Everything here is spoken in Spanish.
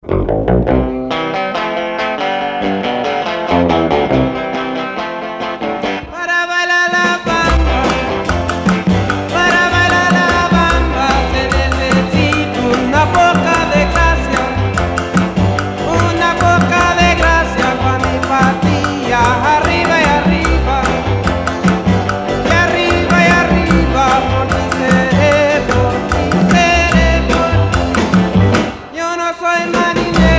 Para bailar la bamba, para bailar la bamba se necesita una poca de gracia, una poca de gracia para mi patilla, arriba y arriba, y arriba y arriba, por ti seré, por ti seré, por ti. Yo no soy marinero.